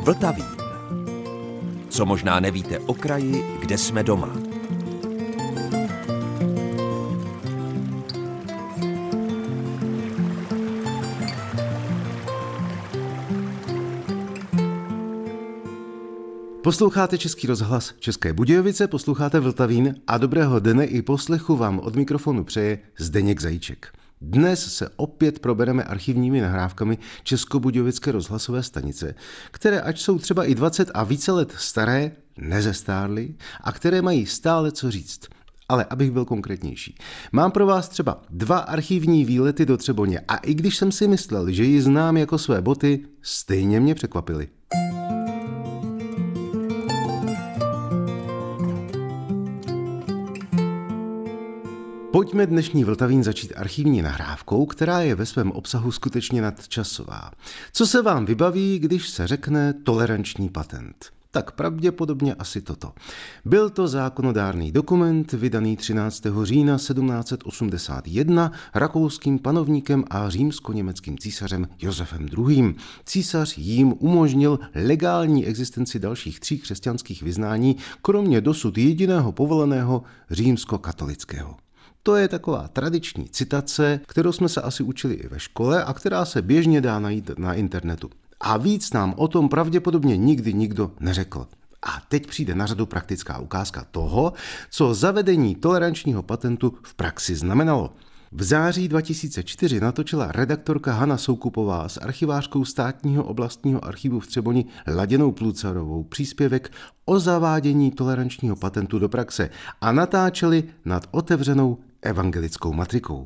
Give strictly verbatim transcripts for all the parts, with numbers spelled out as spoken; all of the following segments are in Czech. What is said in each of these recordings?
Vltavín. Co možná nevíte o kraji, kde jsme doma. Posloucháte Český rozhlas České Budějovice, posloucháte Vltavín a dobrého dne i poslechu vám od mikrofonu přeje Zdeněk Zajíček. Dnes se opět probereme archivními nahrávkami Českobudějovické rozhlasové stanice, které ač jsou třeba i dvacet a více let staré, nezestárly a které mají stále co říct. Ale abych byl konkrétnější, mám pro vás třeba dva archivní výlety do Třeboně a i když jsem si myslel, že ji znám jako své boty, stejně mě překvapily. Pojďme dnešní Vltavín začít archivní nahrávkou, která je ve svém obsahu skutečně nadčasová. Co se vám vybaví, když se řekne toleranční patent? Tak pravděpodobně asi toto. Byl to zákonodárný dokument vydaný třináctého října sedmnáct osmdesát jedna rakouským panovníkem a římsko-německým císařem Josefem druhým. Císař jím umožnil legální existenci dalších tří křesťanských vyznání, kromě dosud jediného povoleného římskokatolického. To je taková tradiční citace, kterou jsme se asi učili i ve škole a která se běžně dá najít na internetu. A víc nám o tom pravděpodobně nikdy nikdo neřekl. A teď přijde na řadu praktická ukázka toho, co zavedení tolerančního patentu v praxi znamenalo. V září dva tisíce čtyři natočila redaktorka Hana Soukupová s archivářkou Státního oblastního archivu v Třeboni Laděnou Plucarovou příspěvek o zavádění tolerančního patentu do praxe a natáčeli nad otevřenou evangelickou matrikou.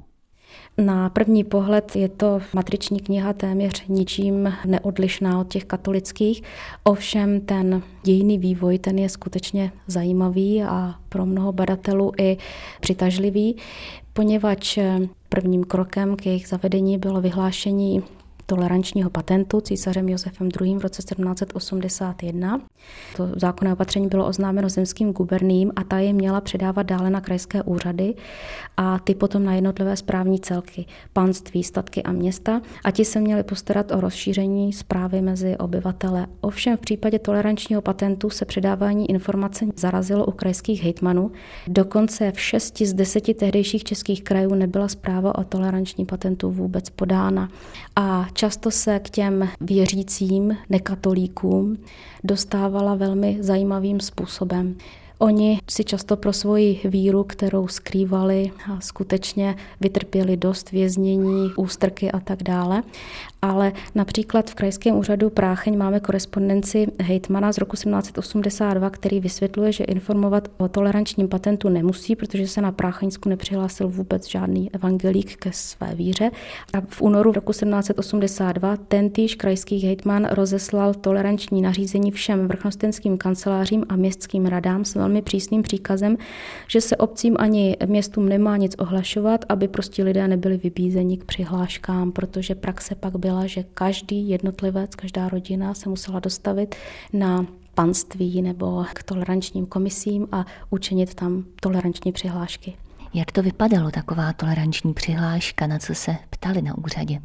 Na první pohled je to matriční kniha téměř ničím neodlišná od těch katolických, ovšem ten dějinný vývoj, ten je skutečně zajímavý a pro mnoho badatelů i přitažlivý, poněvadž prvním krokem k jejich zavedení bylo vyhlášení tolerančního patentu císařem Josefem druhým v roce sedmnáct osmdesát jedna. To zákonné opatření bylo oznámeno zemským guberním a ta je měla předávat dále na krajské úřady a ty potom na jednotlivé správní celky, panství, statky a města a ti se měli postarat o rozšíření správy mezi obyvatele. Ovšem v případě tolerančního patentu se předávání informace zarazilo u krajských hejtmanů. Dokonce v šesti z deseti tehdejších českých krajů nebyla zpráva o tolerančním patentu vůbec podána. A často se k těm věřícím nekatolíkům dostávala velmi zajímavým způsobem. Oni si často pro svoji víru, kterou skrývali, a skutečně vytrpěli dost věznění, ústrky a tak dále. Ale například v Krajském úřadu Prácheň máme korespondenci hejtmana z roku sedmnáct osmdesát dva, který vysvětluje, že informovat o tolerančním patentu nemusí, protože se na Prácheňsku nepřihlásil vůbec žádný evangelík ke své víře. A v únoru roku sedmnáct osmdesát dva tentýž krajský hejtman rozeslal toleranční nařízení všem vrchnostenským kancelářím a městským radám s velmi přísným příkazem, že se obcím ani městům nemá nic ohlašovat, aby prostě lidé nebyli vybízeni k přihláškám, protože praxe pak byla, že každý jednotlivec, každá rodina se musela dostavit na panství nebo k tolerančním komisím a učinit tam toleranční přihlášky. Jak to vypadalo, taková toleranční přihláška, na co se ptali na úřadě?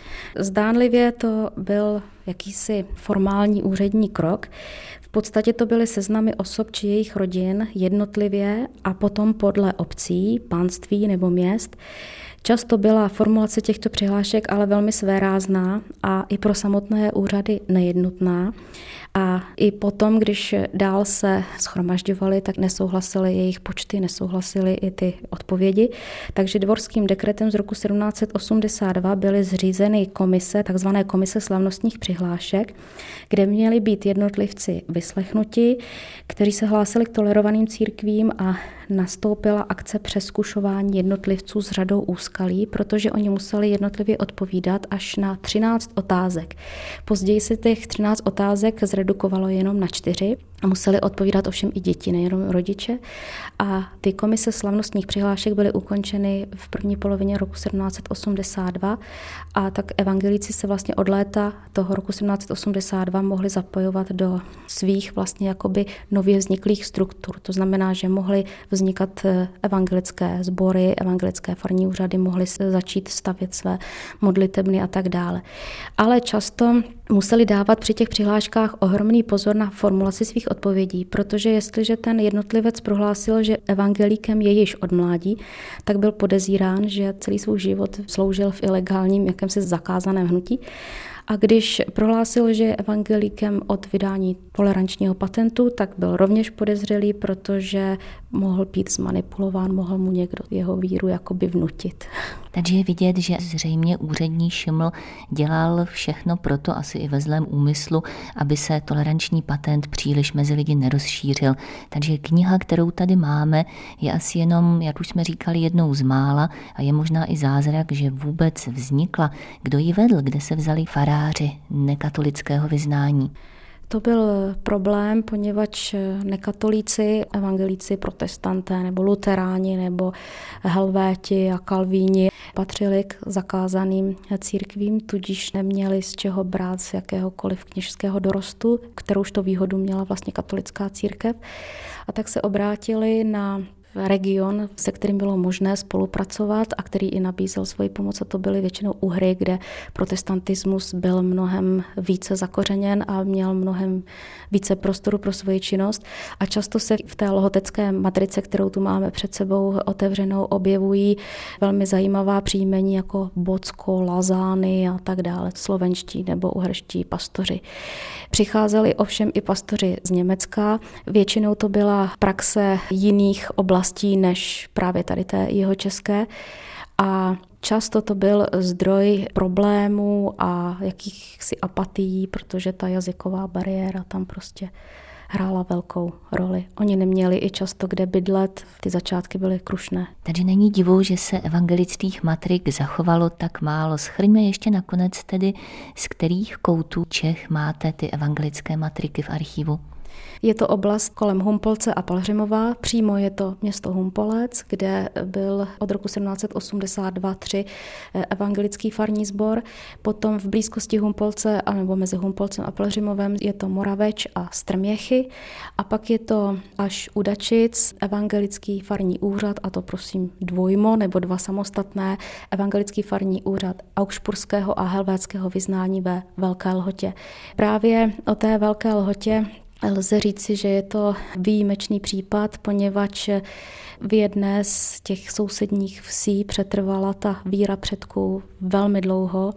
Zdánlivě to byl jakýsi formální úřední krok. V podstatě to byly seznamy osob či jejich rodin jednotlivě a potom podle obcí, panství nebo měst. Často byla formulace těchto přihlášek ale velmi svérázná a i pro samotné úřady nejednotná. A i potom, když dál se shromažďovali, tak nesouhlasily jejich počty, nesouhlasily i ty odpovědi. Takže dvorským dekretem z roku sedmnáct osmdesát dva byly zřízeny komise, takzvané komise slavnostních přihlášek, kde měli být jednotlivci vyslechnuti, kteří se hlásili k tolerovaným církvím a nastoupila akce přezkušování jednotlivců s řadou úskalí, protože oni museli jednotlivě odpovídat až na třináct otázek. Později se těch třináct otázek zredukovalo jenom na čtyři a museli odpovídat ovšem i děti, nejenom rodiče. A ty komise slavnostních přihlášek byly ukončeny v první polovině roku sedmnáct osmdesát dva a tak evangelíci se vlastně od léta toho roku sedmnáct osmdesát dva mohli zapojovat do svých vlastně jakoby nově vzniklých struktur. To znamená, že mohly vznikat evangelické sbory, evangelické farní úřady, mohly začít stavět své modlitebny a tak dále. Ale často museli dávat při těch přihláškách ohromný pozor na formulaci svých odpovědí, protože jestliže ten jednotlivec prohlásil, že evangelíkem je již od mládí, tak byl podezírán, že celý svůj život sloužil v ilegálním jakémsi zakázaném hnutí. A když prohlásil, že je evangelíkem od vydání tolerančního patentu, tak byl rovněž podezřelý, protože mohl být zmanipulován, mohl mu někdo jeho víru jakoby vnutit. Takže je vidět, že zřejmě úřední Šiml dělal všechno proto, asi i ve zlém úmyslu, aby se toleranční patent příliš mezi lidi nerozšířil. Takže kniha, kterou tady máme, je asi jenom, jak už jsme říkali, jednou z mála a je možná i zázrak, že vůbec vznikla. Kdo ji vedl, kde se vzali faráři nekatolického vyznání? To byl problém, poněvadž nekatolíci, evangelíci, protestanté nebo luteráni nebo helvéti a kalvíni patřili k zakázaným církvím, tudíž neměli z čeho brát z jakéhokoliv kněžského dorostu, kterouž to výhodu měla vlastně katolická církev. A tak se obrátili na region, se kterým bylo možné spolupracovat a který i nabízel svoji pomoc, a to byly většinou Uhry, kde protestantismus byl mnohem více zakořeněn a měl mnohem více prostoru pro svoji činnost. A často se v té logotecké matrice, kterou tu máme před sebou otevřenou, objevují velmi zajímavá příjmení jako Bocko, Lazány a tak dále, slovenští nebo uherští pastoři. Přicházeli ovšem i pastoři z Německa, většinou to byla praxe jiných oblastí než právě tady té jihočeské. A často to byl zdroj problémů a jakýchsi apatií, protože ta jazyková bariéra tam prostě hrála velkou roli. Oni neměli i často kde bydlet, ty začátky byly krušné. Takže není divu, že se evangelických matrik zachovalo tak málo. Shrňme ještě nakonec tedy, z kterých koutů Čech máte ty evangelické matriky v archivu. Je to oblast kolem Humpolce a Pelhřimova, přímo je to město Humpolec, kde byl od roku sedmnáct set osmdesát dva tři evangelický farní sbor. Potom v blízkosti Humpolce, anebo mezi Humpolcem a Pelhřimovem je to Moraveč a Strměchy. A pak je to až u Dačic evangelický farní úřad, a to prosím dvojmo nebo dva samostatné, evangelický farní úřad augsburského a helvétského vyznání ve Velké Lhotě. Právě o té Velké Lhotě lze říci, že je to výjimečný případ, poněvadž v jedné z těch sousedních vsí přetrvala ta víra předků velmi dlouho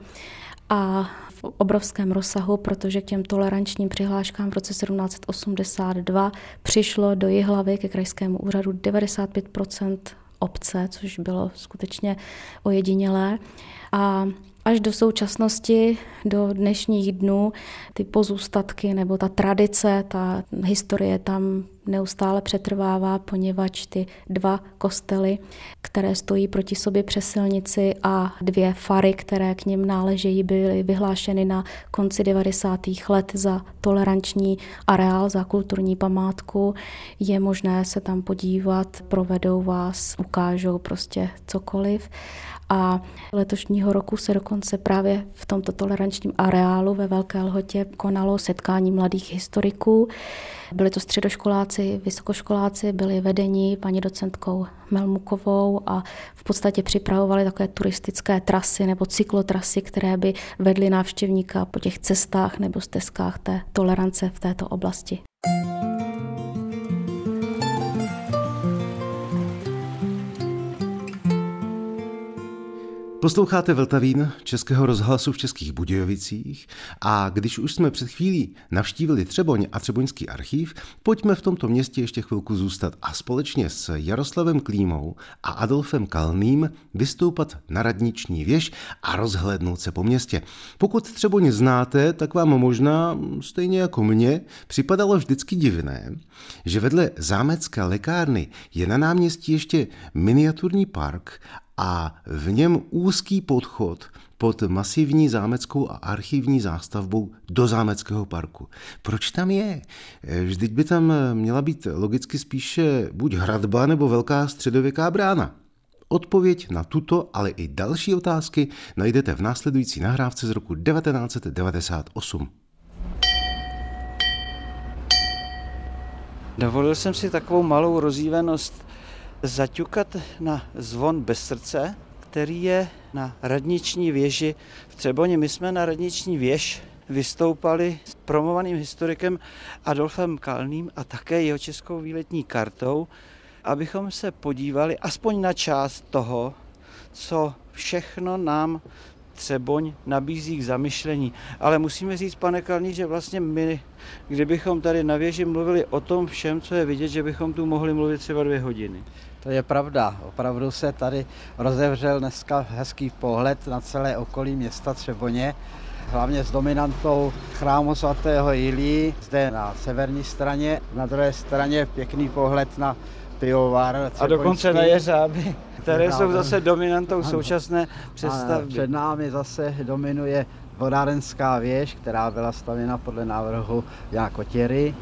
a v obrovském rozsahu, protože k těm tolerančním přihláškám v roce sedmnáct set osmdesát dva přišlo do Jihlavy ke krajskému úřadu devadesát pět procent obce, což bylo skutečně ojedinělé. A až do současnosti, do dnešních dnů, ty pozůstatky nebo ta tradice, ta historie tam neustále přetrvává, poněvadž ty dva kostely, které stojí proti sobě přes silnici, a dvě fary, které k nim náležejí, byly vyhlášeny na konci devadesátých let za toleranční areál, za kulturní památku. Je možné se tam podívat, provedou vás, ukážou prostě cokoliv. A letošního roku se dokonce právě v tomto tolerančním areálu ve Velké Lhotě konalo setkání mladých historiků. Byli to středoškoláci, vysokoškoláci, byli vedeni paní docentkou Melmukovou a v podstatě připravovali takové turistické trasy nebo cyklotrasy, které by vedly návštěvníka po těch cestách nebo stezkách té tolerance v této oblasti. Posloucháte Vltavín Českého rozhlasu v Českých Budějovicích, a když už jsme před chvílí navštívili Třeboň a Třeboňský archív, pojďme v tomto městě ještě chvilku zůstat a společně s Jaroslavem Klímou a Adolfem Kalným vystoupat na radniční věž a rozhlédnout se po městě. Pokud Třeboň znáte, tak vám možná, stejně jako mě, připadalo vždycky divné, že vedle zámecké lékárny je na náměstí ještě miniaturní park a v něm úzký podchod pod masivní zámeckou a archivní zástavbou do zámeckého parku. Proč tam je? Vždyť by tam měla být logicky spíše buď hradba nebo velká středověká brána. Odpověď na tuto, ale i další otázky najdete v následující nahrávce z roku devatenáct set devadesát osm. Dovolil jsem si takovou malou rozjívenost zaťukat na zvon bez srdce, který je na radniční věži v Třeboni. My jsme na radniční věž vystoupali s promovaným historikem Adolfem Kalným a také jeho českou výletní kartou, abychom se podívali aspoň na část toho, co všechno nám Třeboň nabízí k zamyšlení. Ale musíme říct, pane Kalný, že vlastně my, kdybychom tady na věži mluvili o tom všem, co je vidět, že bychom tu mohli mluvit třeba dvě hodiny. To je pravda. Opravdu se tady rozevřel dneska hezký pohled na celé okolí města Třeboně, hlavně s dominantou chrámu svatého Jilí, zde na severní straně, na druhé straně pěkný pohled na pivovar a dokonce na jeřáby, které jsou zase dominantou ano. současné přestavby. A před námi zase dominuje vodárenská věž, která byla stavěna podle návrhu Jana Kotěry.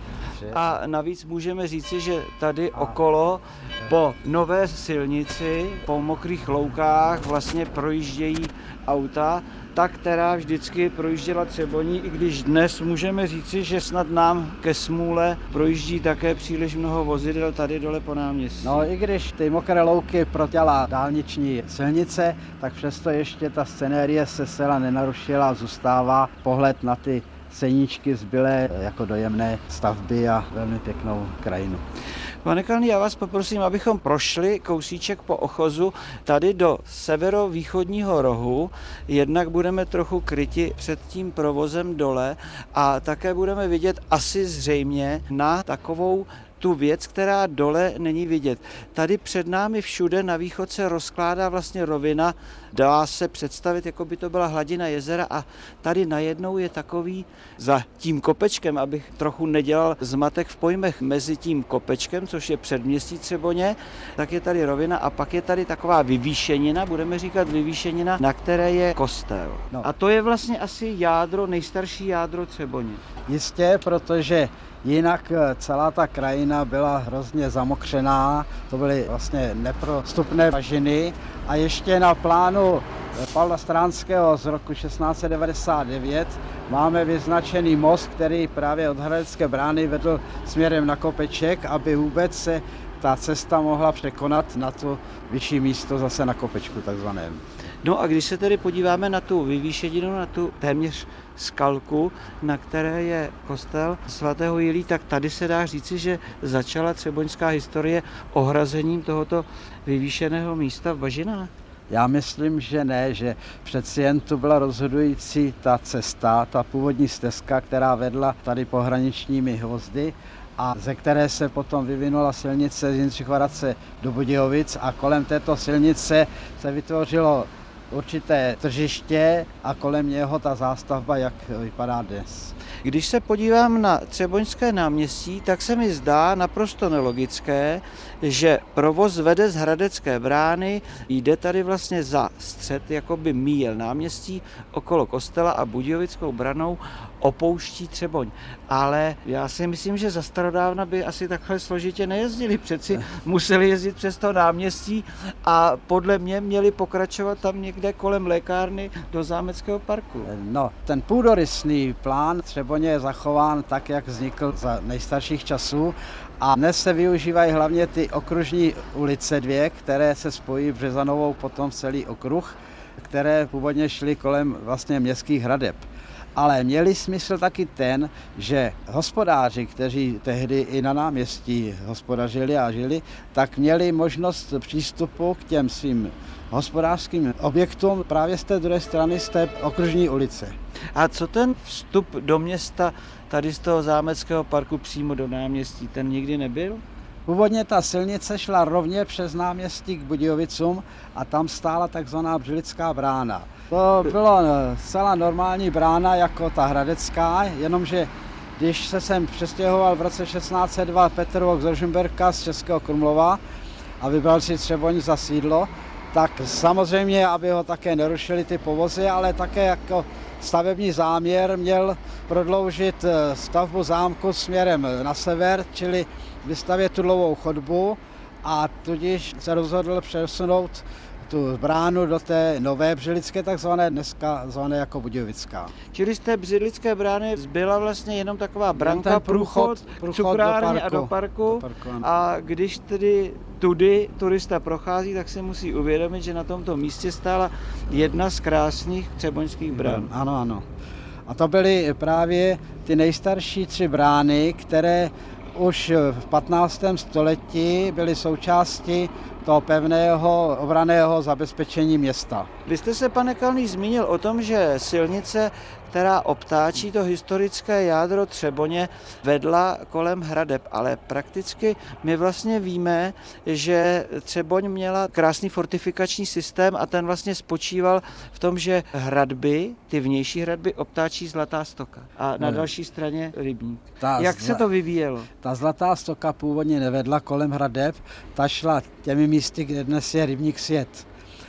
A navíc můžeme říci, že tady okolo po nové silnici, po mokrých loukách vlastně projíždějí auta, ta, která vždycky projížděla Třeboní, i když dnes můžeme říci, že snad nám ke smůle projíždí také příliš mnoho vozidel tady dole po náměstí. No i když ty mokré louky protěla dálniční silnice, tak přesto ještě ta scenérie se zcela nenarušila, zůstává pohled na ty seníčky zbylé jako dojemné stavby a velmi pěknou krajinu. Pane Kalný, já vás poprosím, abychom prošli kousíček po ochozu tady do severovýchodního rohu. Jednak budeme trochu kryti před tím provozem dole a také budeme vidět asi zřejmě na takovou tu věc, která dole není vidět. Tady před námi všude na východ se rozkládá vlastně rovina, dá se představit, jako by to byla hladina jezera a tady najednou je takový za tím kopečkem, abych trochu nedělal zmatek v pojmech, mezi tím kopečkem, což je předměstí Třeboně, tak je tady rovina a pak je tady taková vyvýšenina, budeme říkat vyvýšenina, na které je kostel. No. A to je vlastně asi jádro, nejstarší jádro Třeboně. Jistě, protože jinak celá ta krajina byla hrozně zamokřená, to byly vlastně neprostupné bažiny a ještě na plánu Pavla Stránského z roku šestnáct set devadesát devět máme vyznačený most, který právě od Hradecké brány vedl směrem na kopeček, aby vůbec se ta cesta mohla překonat na to vyšší místo zase na kopečku takzvaném. No a když se tedy podíváme na tu vyvýšeninu, na tu téměř skalku, na které je kostel svatého Jilí, tak tady se dá říci, že začala třeboňská historie ohrazením tohoto vyvýšeného místa v bažinách. Já myslím, že ne, že přeci jen tu byla rozhodující ta cesta, ta původní stezka, která vedla tady pohraničními hvozdy a ze které se potom vyvinula silnice z Jindřichova Hradce do Budějovic a kolem této silnice se vytvořilo určité tržiště a kolem něho ta zástavba, jak vypadá dnes. Když se podívám na Třeboňské náměstí, tak se mi zdá naprosto nelogické, že provoz vede z Hradecké brány, jde tady vlastně za střed, jako by míjel náměstí, okolo kostela a Budějovickou branou opouští Třeboň. Ale já si myslím, že za starodávna by asi takhle složitě nejezdili. Přeci museli jezdit přes to náměstí a podle mě měli pokračovat tam někde kolem lékárny do Zámeckého parku. No, ten půdorysný plán Třeboně je zachován tak, jak vznikl za nejstarších časů. A dnes se využívají hlavně ty okružní ulice dvě, které se spojí Březanovou potom v celý okruh, které původně šly kolem vlastně městských hradeb. Ale měli smysl taky ten, že hospodáři, kteří tehdy i na náměstí hospodařili a žili, tak měli možnost přístupu k těm svým hospodářským objektům právě z té druhé strany, z té okružní ulice. A co ten vstup do města tady z toho Zámeckého parku přímo do náměstí, ten nikdy nebyl? Původně ta silnice šla rovně přes náměstí k Budějovicům a tam stála takzvaná Břilická brána. To byla celá normální brána jako ta hradecká, jenomže když se sem přestěhoval v roce šestnáct set dva Petr Vok z Rožmberka z Českého Krumlova a vybral si Třeboň za sídlo, tak samozřejmě, aby ho také nerušili ty povozy, ale také jako stavební záměr měl prodloužit stavbu zámku směrem na sever, čili vystavět tudlovou chodbu a tudíž se rozhodl přesunout tu bránu do té nové Břilické, takzvané dneska zvané jako Budějovická. Čili z té Břilické brány zbyla vlastně jenom taková branka, průchod, průchod k cukrárně a do parku. Do parku a když tedy tudy turista prochází, tak se musí uvědomit, že na tomto místě stála jedna z krásných třeboňských brán. Ano, ano. A to byly právě ty nejstarší tři brány, které už v patnáctém století byly součástí toho pevného obranného zabezpečení města. Vy jste se, pane Kalný, zmínil o tom, že silnice, která obtáčí to historické jádro Třeboně, vedla kolem hradeb, ale prakticky my vlastně víme, že Třeboň měla krásný fortifikační systém a ten vlastně spočíval v tom, že hradby, ty vnější hradby, obtáčí Zlatá Stoka a na no. další straně rybník. Ta Jak zla... se to vyvíjelo? Ta Zlatá Stoka původně nevedla kolem hradeb, ta šla těmi místy, kde dnes je rybník Svět.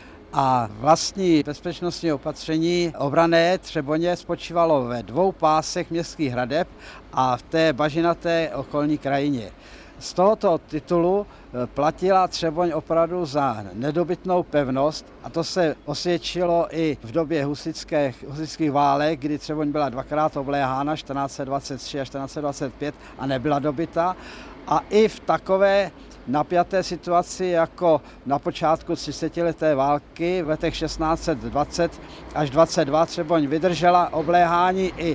A vlastní bezpečnostní opatření obranné Třeboně spočívalo ve dvou pásech městských hradeb a v té bažinaté okolní krajině. Z tohoto titulu platila Třeboň opravdu za nedobytnou pevnost a to se osvědčilo i v době husických, husických válek, kdy Třeboň byla dvakrát obléhána, čtrnáct set dvacet tři a čtrnáct set dvacet pět, a nebyla dobyta. A i v takové napjaté situaci jako na počátku třicetileté války v letech šestnáct set dvacet až dvacet dva Třeboň vydržela obléhání i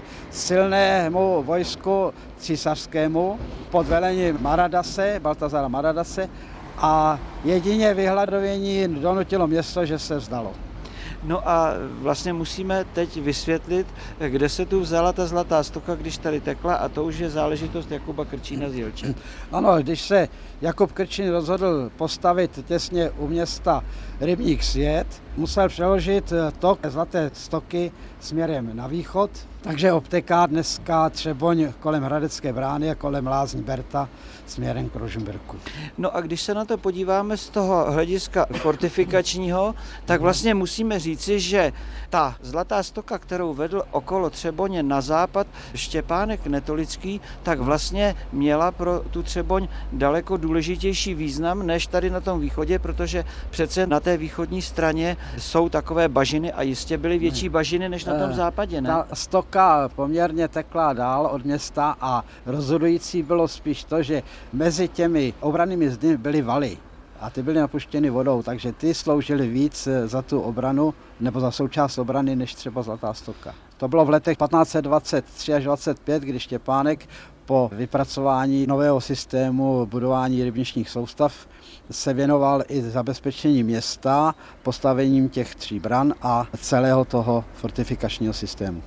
silnému vojsku císařskému pod velením Maradase, Baltazara Maradase, a jedině vyhladovění donutilo město, že se vzdalo. No a vlastně musíme teď vysvětlit, kde se tu vzala ta Zlatá Stoka, když tady tekla, a to už je záležitost Jakuba Krčína z Jilče. Ano, když se Jakub Krčín rozhodl postavit těsně u města rybník Svět, musel přeložit tok Zlaté Stoky směrem na východ, takže obtéká dneska Třeboň kolem Hradecké brány a kolem lázní Berta směrem k Rožmberku. No a když se na to podíváme z toho hlediska fortifikačního, tak vlastně musíme říci, že ta Zlatá Stoka, kterou vedl okolo Třeboně na západ Štěpánek Netolický, tak vlastně měla pro tu Třeboň daleko důležitější význam než tady na tom východě, protože přece na té východní straně jsou takové bažiny a jistě byly větší bažiny než na tom západě, ne? Ta stoka poměrně tekla dál od města a rozhodující bylo spíš to, že mezi těmi obrannými zdmi byly valy a ty byly napuštěny vodou, takže ty sloužily víc za tu obranu nebo za součást obrany než třeba Zlatá Stoka. To bylo v letech patnáct set dvacet tři až dvacet pět, kdy Štěpánek po vypracování nového systému budování rybničních soustav se věnoval i zabezpečení města, postavením těch tří bran a celého toho fortifikačního systému.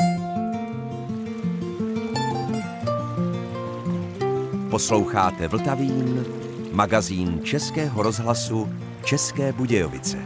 Posloucháte Vltavín, magazín Českého rozhlasu České Budějovice.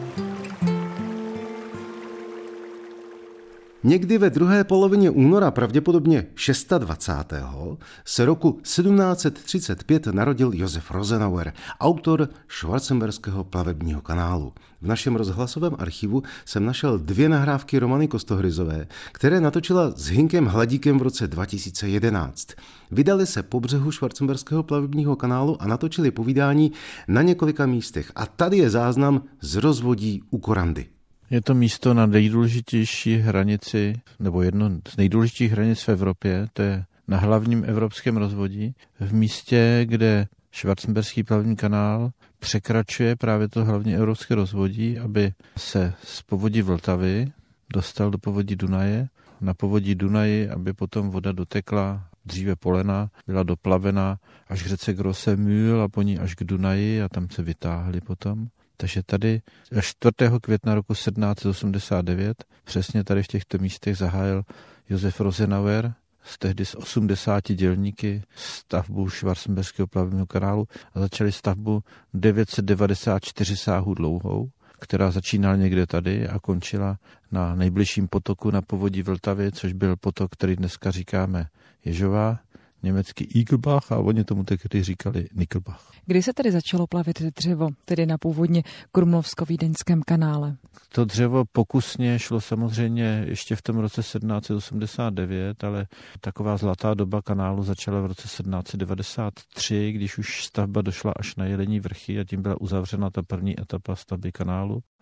Někdy ve druhé polovině února, pravděpodobně dvacátého šestého se roku sedmnáct set třicet pět narodil Josef Rosenauer, autor Schwarzenberského plavebního kanálu. V našem rozhlasovém archivu jsem našel dvě nahrávky Romany Kostohryzové, které natočila s Hinkem Hladíkem v roce dva tisíce jedenáct. Vydali se po břehu Schwarzenberského plavebního kanálu a natočili povídání na několika místech. A tady je záznam z rozvodí u Korandy. Je to místo na nejdůležitější hranici, nebo jedno z nejdůležitějších hranic v Evropě, to je na hlavním evropském rozvodí, v místě, kde Schwarzenberský plavební kanál překračuje právě to hlavní evropské rozvodí, aby se z povodí Vltavy dostal do povodí Dunaje. Na povodí Dunaji, aby potom voda dotekla, dříve polena, byla doplavena až k řece Grosse Mühl a po ní až k Dunaji a tam se vytáhli potom. Takže tady čtvrtého května roku sedmnáct set osmdesát devět přesně tady v těchto místech zahájil Josef Rosenauer z tehdy z osmdesáti dělníky stavbu Schwarzenberského plavebního kanálu a začali stavbu devět set devadesát čtyři sáhů dlouhou, která začínala někde tady a končila na nejbližším potoku na povodí Vltavy, což byl potok, který dneska říkáme Ježová, německý Igelbach, a oni tomu tehdy říkali Nickelbach. Kdy se tedy začalo plavit dřevo, tedy na původně Krumlovsko-Vídeňském kanále? To dřevo pokusně šlo samozřejmě ještě v tom roce sedmnáct set osmdesát devět, ale taková zlatá doba kanálu začala v roce sedmnáct set devadesát tři, když už stavba došla až na Jelení vrchy a tím byla uzavřena ta první etapa stavby kanálu.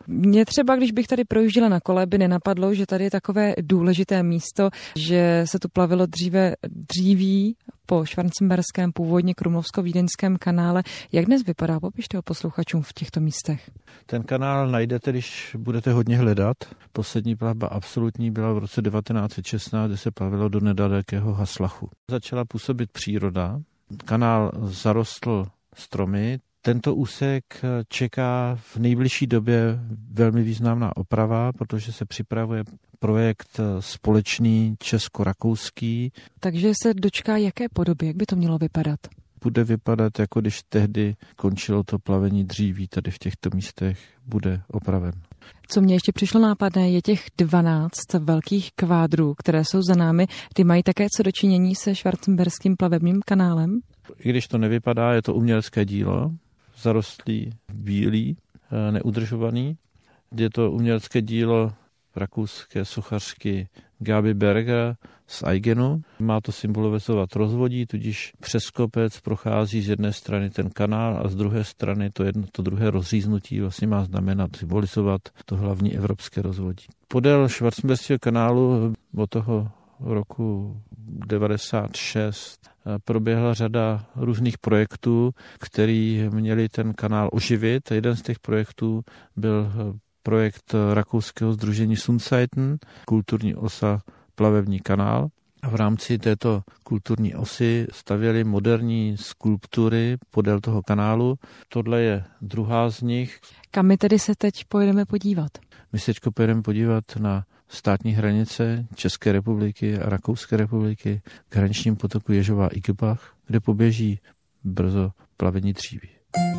Mě třeba, když bych tady projížděla na kole, by nenapadlo, že tady je takové důležité místo, že se tu plavilo dříve dříví po švarcemberském, původně krumlovsko-vídeňském kanále. Jak dnes vypadá? Popište ho posluchačům v těchto místech. Ten kanál najdete, když budete hodně hledat. Poslední plavba absolutní byla v roce devatenáct set šestnáct, kdy se plavilo do nedalekého Haslachu. Začala působit příroda, kanál zarostl stromy. Tento úsek čeká v nejbližší době velmi významná oprava, protože se připravuje projekt společný česko-rakouský. Takže se dočká jaké podoby? Jak by to mělo vypadat? Bude vypadat, jako když tehdy končilo to plavení dříví, tady v těchto místech bude opraven. Co mě ještě přišlo nápadné, je těch dvanáct velkých kvádrů, které jsou za námi. Ty mají také co dočinění se švarcemberským plavebním kanálem? I když to nevypadá, je to umělecké dílo, zarostlý, bílý, neudržovaný. Je to umělecké dílo rakouské sochařky Gabi Berger z Eigenu. Má to symbolizovat rozvodí, tudíž přes kopec prochází z jedné strany ten kanál a z druhé strany to, jedno, to druhé rozříznutí vlastně má znamenat, symbolizovat to hlavní evropské rozvodí. Podél švarcemberského kanálu od toho roku devadesát šest proběhla řada různých projektů, které měli ten kanál oživit. Jeden z těch projektů byl projekt rakouského sdružení Sundzeiten, kulturní osa plavební kanál. A v rámci této kulturní osy stavěli moderní skulptury podél toho kanálu. Tohle je druhá z nich. Kam my tedy se teď pojedeme podívat? My se teď pojedeme podívat na státní hranice České republiky a Rakouské republiky k hraničním potoku Ježová Igelbach, kde poběží brzo plavení dříví.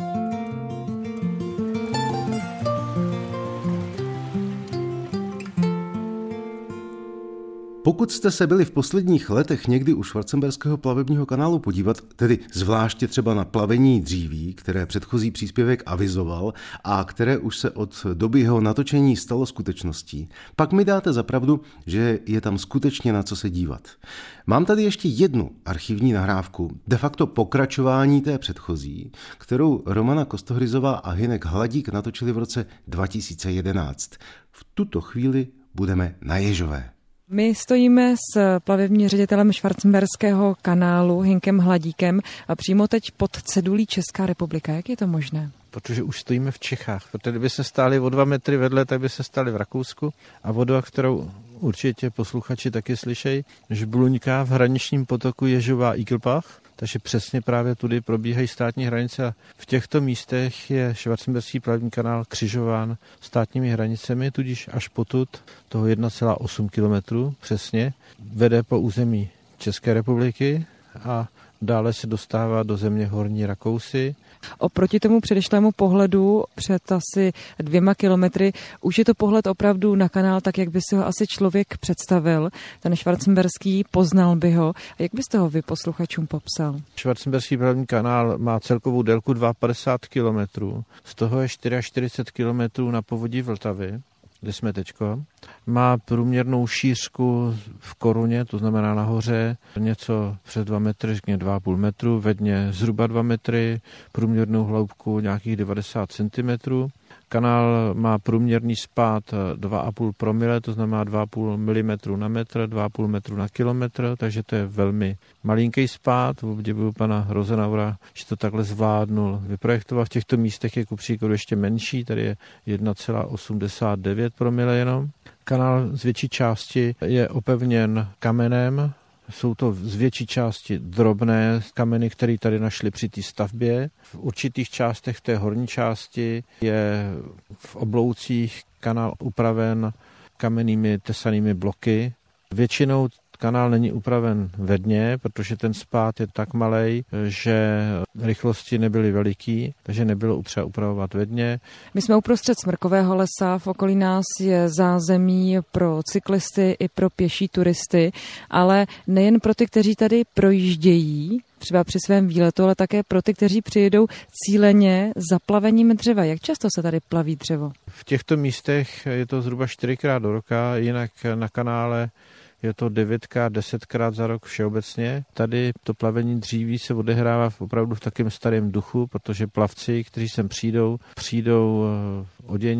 Pokud jste se byli v posledních letech někdy u švarcemberského plavebního kanálu podívat, tedy zvláště třeba na plavení dříví, které předchozí příspěvek avizoval a které už se od doby jeho natočení stalo skutečností, pak mi dáte za pravdu, že je tam skutečně na co se dívat. Mám tady ještě jednu archivní nahrávku, de facto pokračování té předchozí, kterou Romana Kostohryzová a Hynek Hladík natočili v roce dva tisíce jedenáct. V tuto chvíli budeme na Ježové. My stojíme s plavebním ředitelem švarcemberského kanálu Hynkem Hladíkem a přímo teď pod cedulí Česká republika. Jak je to možné? Protože už stojíme v Čechách. Protože kdyby se stáli o dva metry vedle, tak by se stáli v Rakousku. A voda, kterou určitě posluchači taky slyšejí, že bluňká v hraničním potoku Ježová Igelbach, takže přesně právě tudy probíhají státní hranice a v těchto místech je švarcemberský plavební kanál křižován státními hranicemi, tudíž až potud toho jedna celá osm kilometrů přesně vede po území České republiky a dále se dostává do země Horní Rakousy. Oproti tomu předešlému pohledu před asi dvěma kilometry už je to pohled opravdu na kanál, tak jak by si ho asi člověk představil. Ten švarcemberský, poznal by ho. A jak byste ho vy posluchačům popsal? Švarcemberský plavební kanál má celkovou délku padesát dva kilometrů. Z toho je čtyřicet čtyři kilometrů na povodí Vltavy, kde jsme teďko. Má průměrnou šířku v koruně, to znamená nahoře něco přes dva metry, řekně dva a půl metru, ve dně zhruba dva metry, průměrnou hloubku nějakých devadesát centimetrů. Kanál má průměrný spád dva a půl promile, to znamená dva a půl milimetru na metr, dva a půl metru na kilometr, takže to je velmi malinký spád. Obdivuju pana Rozenaura, že to takhle zvládnul vyprojektovat. V těchto místech je ku příkladu ještě menší, tady je jedna celá osmdesát devět promile jenom. Kanál z větší části je opevněn kamenem, jsou to z větší části drobné kameny, které tady našli při té stavbě. V určitých částech v té horní části je v obloucích kanál upraven kamennými tesanými bloky. Většinou kanál není upraven ve dně, protože ten spád je tak malej, že rychlosti nebyly veliký, takže nebylo třeba upravovat ve dně. My jsme uprostřed smrkového lesa, v okolí nás je zázemí pro cyklisty i pro pěší turisty, ale nejen pro ty, kteří tady projíždějí, třeba při svém výletu, ale také pro ty, kteří přijedou cíleně za plavením dřeva. Jak často se tady plaví dřevo? V těchto místech je to zhruba čtyřikrát do roka, jinak na kanále je to devětkrát, desetkrát za rok všeobecně. Tady to plavení dříví se odehrává v opravdu v takém starém duchu, protože plavci, kteří sem přijdou, přijdou oděni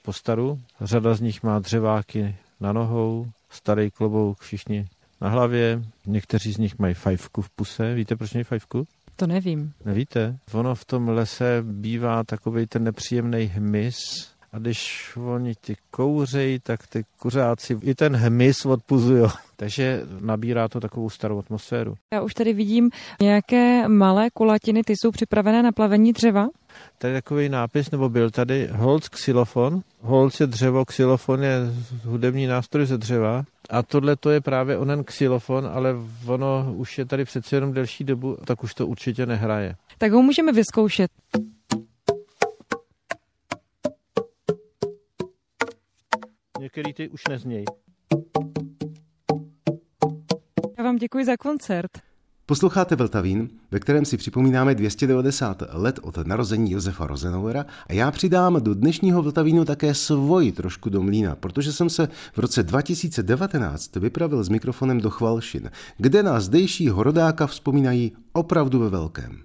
postaru. Řada z nich má dřeváky na nohou, starý klobouk, všichni na hlavě. Někteří z nich mají fajfku v puse. Víte, proč mají fajfku? To nevím. Nevíte? Ono v tom lese bývá takovej ten nepříjemný hmyz a když oni ty kouřejí, tak ty kuřáci i ten hmyz odpuzují. Takže nabírá to takovou starou atmosféru. Já už tady vidím nějaké malé kulatiny, ty jsou připravené na plavení dřeva? Tady takový nápis, nebo byl tady Holz xylofon. Holz je dřevo, xylofon je hudební nástroj ze dřeva. A tohle to je právě onen xylofon, ale ono už je tady přece jenom delší dobu, tak už to určitě nehraje. Tak ho můžeme vyzkoušet. Některý ty už neznějí. Já vám děkuji za koncert. Posloucháte Vltavín, ve kterém si připomínáme dvě stě devadesát let od narození Josefa Rozenauera a já přidám do dnešního Vltavínu také svoji trošku do mlýna, protože jsem se v roce dva tisíce devatenáct vypravil s mikrofonem do Chvalšin, kde na zdejšího rodáka vzpomínají opravdu ve velkém.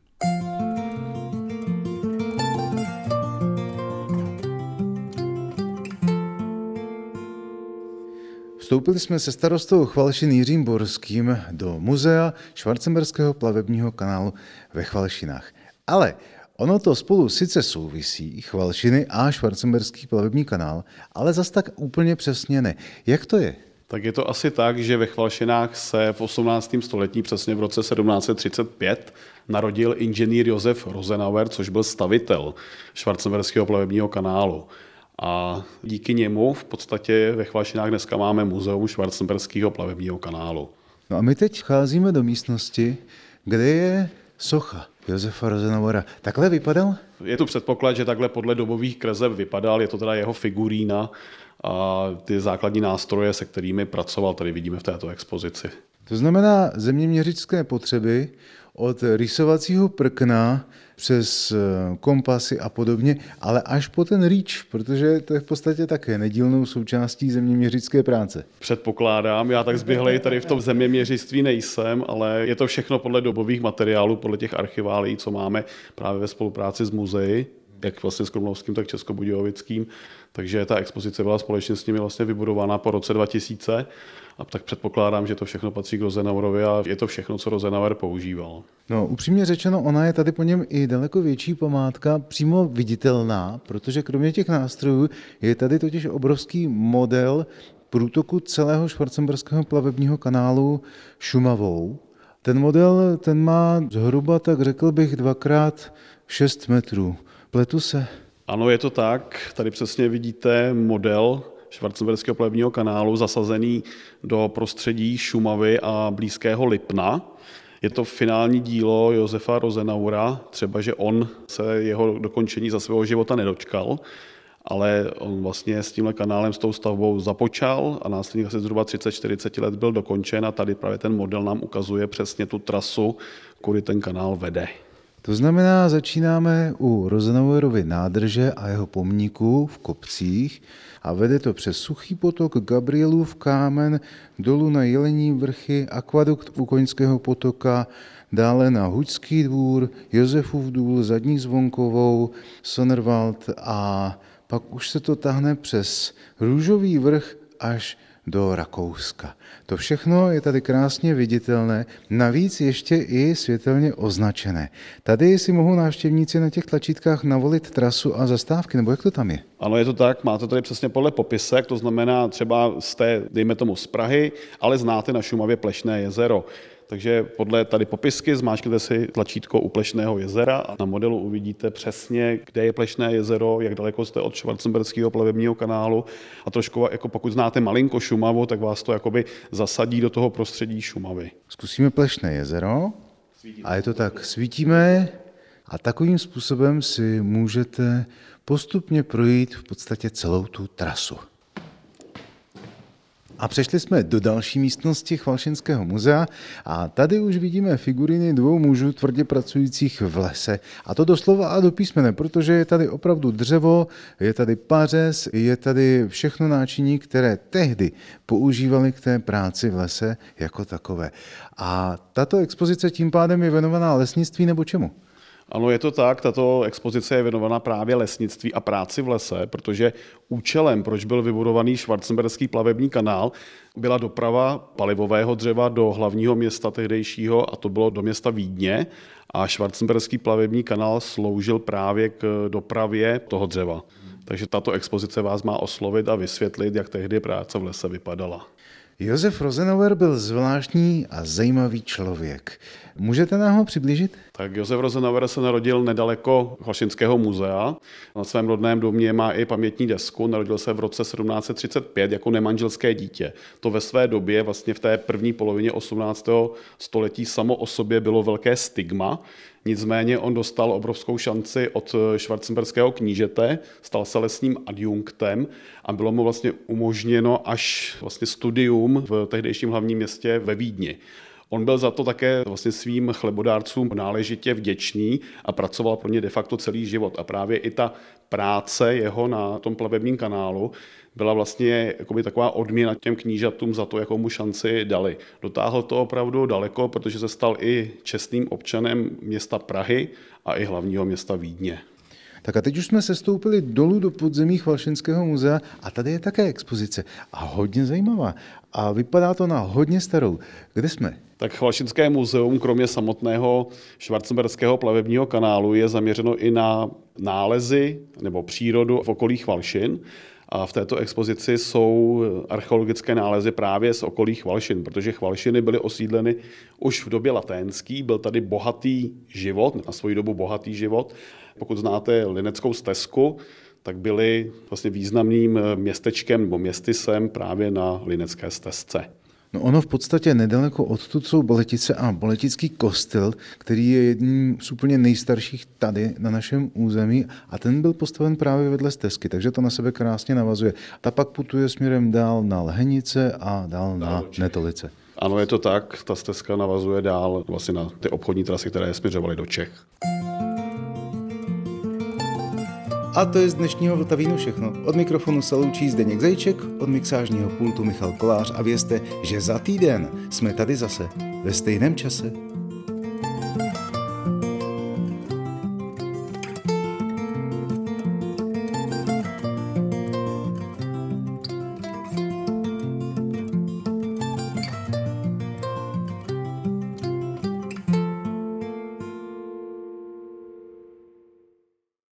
Vstoupili jsme se starostou Chvalšin Jiřím Borským do muzea Schwarzenberského plavebního kanálu ve Chvalšinách. Ale ono to spolu sice souvisí, Chvalšiny a Schwarzenberský plavební kanál, ale zas tak úplně přesně ne. Jak to je? Tak je to asi tak, že ve Chvalšinách se v osmnáctém století, přesně v roce sedmnáct set třicet pět, narodil inženýr Josef Rozenauer, což byl stavitel Schwarzenberského plavebního kanálu. A díky němu v podstatě ve Chvalšinách dneska máme muzeum Schwarzenberského plavebního kanálu. No a my teď vcházíme do místnosti, kde je socha Josefa Rozenauera. Takhle vypadal? Je tu předpoklad, že takhle podle dobových kreseb vypadal, je to teda jeho figurína a ty základní nástroje, se kterými pracoval, tady vidíme v této expozici. To znamená zeměměřické potřeby od rýsovacího prkna přes kompasy a podobně, ale až po ten rýč, protože to je v podstatě také nedílnou součástí zeměměřické práce. Předpokládám, já tak zběhlej tady v tom zeměměřictví nejsem, ale je to všechno podle dobových materiálů, podle těch archiválií, co máme právě ve spolupráci s muzeí, jak vlastně s Krumlovským, tak Českobudějovickým. Takže ta expozice byla společně s nimi vlastně vybudována po roce dva tisíce a tak předpokládám, že to všechno patří k Rozenauerovi a je to všechno, co Rozenauer používal. No, upřímně řečeno, ona je tady po něm i daleko větší památka, přímo viditelná, protože kromě těch nástrojů je tady totiž obrovský model průtoku celého Schwarzenberského plavebního kanálu Šumavou. Ten model, ten má zhruba, tak řekl bych, dvakrát šest metrů. Pletu se? Ano, je to tak. Tady přesně vidíte model Schwarzenberského plavebního kanálu zasazený do prostředí Šumavy a blízkého Lipna. Je to finální dílo Josefa Rozenauera, třeba že on se jeho dokončení za svého života nedočkal, ale on vlastně s tímhle kanálem, s tou stavbou započal a následně asi zhruba třicet čtyřicet let byl dokončen a tady právě ten model nám ukazuje přesně tu trasu, kudy ten kanál vede. To znamená, začínáme u Rozenauerovy nádrže a jeho pomníku v Kopcích a vede to přes Suchý potok, Gabrielův kámen, dolů na Jelení vrchy, akvadukt u Koňského potoka, dále na Huďský dvůr, Josefův důl, Zadní Zvonkovou, Sonnerwald a pak už se to tahne přes Růžový vrch až do Rakouska. To všechno je tady krásně viditelné, navíc ještě i světelně označené. Tady si mohou návštěvníci na těch tlačítkách navolit trasu a zastávky, nebo jak to tam je? Ano, je to tak, máte tady přesně podle popisek, to znamená třeba jste, dejme tomu z Prahy, ale znáte na Šumavě Plešné jezero. Takže podle tady popisky zmáčknete si tlačítko u Plešného jezera a na modelu uvidíte přesně, kde je Plešné jezero, jak daleko jste od Schwarzenberského plavebního kanálu a trošku, jako pokud znáte malinko Šumavu, tak vás to jakoby zasadí do toho prostředí Šumavy. Zkusíme Plešné jezero a je to tak, svítíme a takovým způsobem si můžete postupně projít v podstatě celou tu trasu. A přešli jsme do další místnosti Chvalšinského muzea a tady už vidíme figuriny dvou mužů tvrdě pracujících v lese. A to doslova a do písmene, protože je tady opravdu dřevo, je tady pařez, je tady všechno náčiní, které tehdy používali k té práci v lese jako takové. A tato expozice tím pádem je věnovaná lesnictví nebo čemu? Ano, je to tak. Tato expozice je věnovaná právě lesnictví a práci v lese, protože účelem, proč byl vybudovaný Schwarzenberský plavební kanál, byla doprava palivového dřeva do hlavního města tehdejšího, a to bylo do města Vídně. A Schwarzenberský plavební kanál sloužil právě k dopravě toho dřeva. Takže tato expozice vás má oslovit a vysvětlit, jak tehdy práce v lese vypadala. Josef Rosenauer byl zvláštní a zajímavý člověk. Můžete nám ho přiblížit? Tak Josef Rosenauer se narodil nedaleko Chalšinského muzea. Na svém rodném domě má i pamětní desku. Narodil se v roce sedmnáct set třicet pět jako nemanželské dítě. To ve své době, vlastně v té první polovině osmnáctého století, samo o sobě bylo velké stigma. Nicméně on dostal obrovskou šanci od schwarzenberského knížete, stal se lesním adjunktem a bylo mu vlastně umožněno až vlastně studium v tehdejším hlavním městě ve Vídni. On byl za to také vlastně svým chlebodárcům náležitě vděčný a pracoval pro ně de facto celý život. A právě i ta práce jeho na tom plavebním kanálu byla vlastně jakoby taková odměna těm knížatům za to, jakou mu šanci dali. Dotáhl to opravdu daleko, protože se stal i čestným občanem města Prahy a i hlavního města Vídně. Tak a teď už jsme sestoupili dolů do podzemí Chalšinského muzea a tady je také expozice a hodně zajímavá. A vypadá to na hodně starou. Kde jsme? Tak Chalšinské muzeum, kromě samotného Schwarzenberského plavebního kanálu, je zaměřeno i na nálezy nebo přírodu v okolí Chvalšin. A v této expozici jsou archeologické nálezy právě z okolí Chvalšin, protože Chvalšiny byly osídleny už v době laténský, byl tady bohatý život, na svoji dobu bohatý život. Pokud znáte Lineckou stezku, tak byly vlastně významným městečkem nebo městysem právě na Linecké stezce. No ono v podstatě nedaleko odtud jsou Boletice a Boletický kostel, který je jedním z úplně nejstarších tady na našem území a ten byl postaven právě vedle stezky, takže to na sebe krásně navazuje. Ta pak putuje směrem dál na Lhenice a dál na Netolice. Ano, je to tak, ta stezka navazuje dál vlastně na ty obchodní trasy, které směřovaly do Čech. A to je z dnešního Vltavínu všechno. Od mikrofonu se loučí Zdeněk Zajíček, od mixážního pultu Michal Kolář a vězte, že za týden jsme tady zase ve stejném čase.